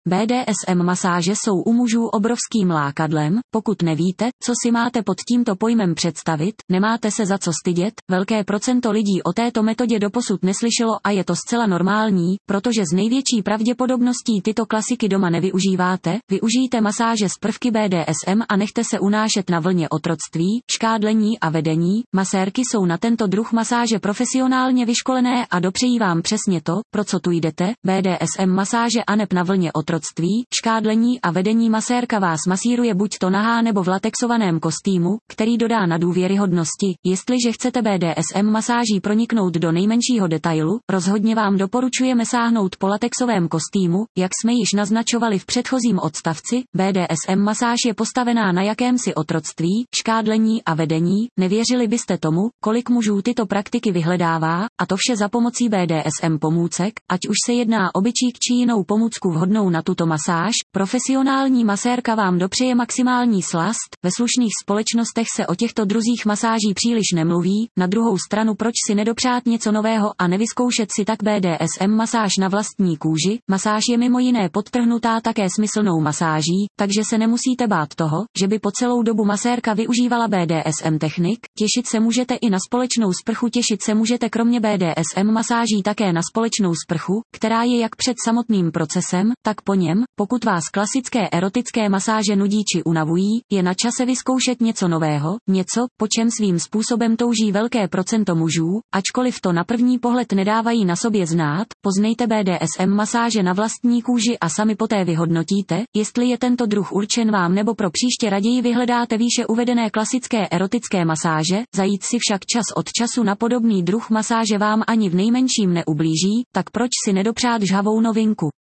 BDSM masáže jsou u mužů obrovským lákadlem, pokud nevíte, co si máte pod tímto pojmem představit, nemáte se za co stydět, velké procento lidí o této metodě doposud neslyšelo a je to zcela normální, protože z největší pravděpodobností tyto klasiky doma nevyužíváte, využijte masáže z prvky BDSM a nechte se unášet na vlně otroctví, škádlení a vedení, masérky jsou na tento druh masáže profesionálně vyškolené a dopřejí vám přesně to, pro co tu jdete, BDSM masáže aneb na vlně otroctví, škádlení a vedení masérka vás masíruje buď to nahá nebo v latexovaném kostýmu, který dodá na důvěryhodnosti, jestliže chcete BDSM masáží proniknout do nejmenšího detailu, rozhodně vám doporučujeme sáhnout po latexovém kostýmu, jak jsme již naznačovali v předchozím odstavci, BDSM masáž je postavená na jakémsi otroctví, škádlení a vedení, nevěřili byste tomu, kolik mužů tyto praktiky vyhledává, a to vše za pomocí BDSM pomůcek, ať už se jedná o bičík či jinou pomůcku vhodnou na tuto masáž, profesionální masérka vám dopřeje maximální slast, ve slušných společnostech se o těchto druzích masáží příliš nemluví, na druhou stranu proč si nedopřát něco nového a nevyzkoušet si tak BDSM masáž na vlastní kůži, masáž je mimo jiné podtrhnutá také smyslnou masáží, takže se nemusíte bát toho, že by po celou dobu masérka využívala BDSM technik, těšit se můžete i na společnou sprchu, těšit se můžete kromě BDSM masáží také na společnou sprchu, která je jak před samotným procesem, tak po něm, pokud vás klasické erotické masáže nudí či unavují, je na čase vyzkoušet něco nového, něco, po čem svým způsobem touží velké procento mužů, ačkoliv to na první pohled nedávají na sobě znát, poznejte BDSM masáže na vlastní kůži a sami poté vyhodnotíte, jestli je tento druh určen vám nebo pro příště raději vyhledáte výše uvedené klasické erotické masáže, zajít si však čas od času na podobný druh masáže vám ani v nejmenším neublíží, tak proč si nedopřát žhavou novinku?